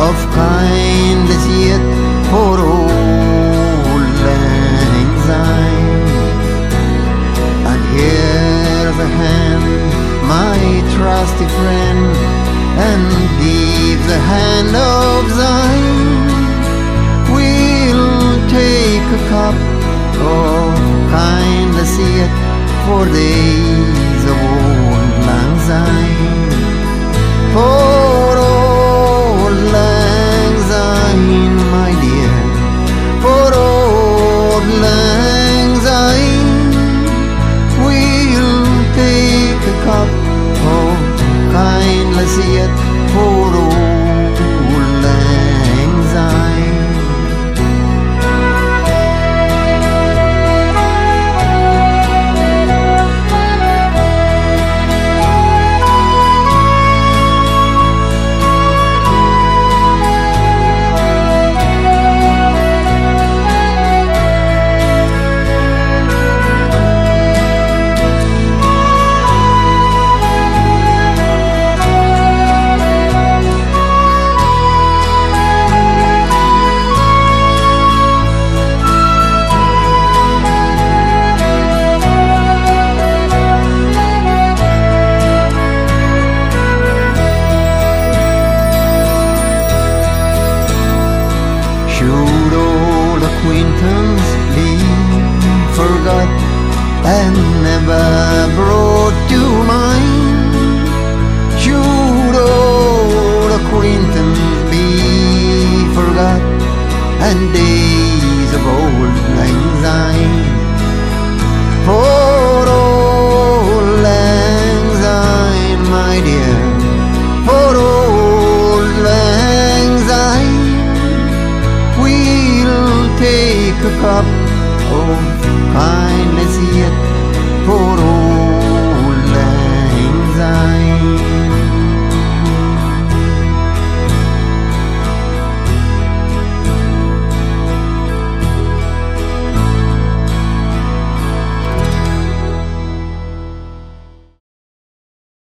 of kindness yet for old lang syne. And here's a hand, my trusty friend, and give the hand of thine. We'll take a cup of kindness yet for days of old lang syne. For old lang syne, my dear, for old lang syne, we'll take a cup of kindness yet for old lang syne. Should old acquaintance be forgot and never brought to mind? Should old acquaintance be forgot and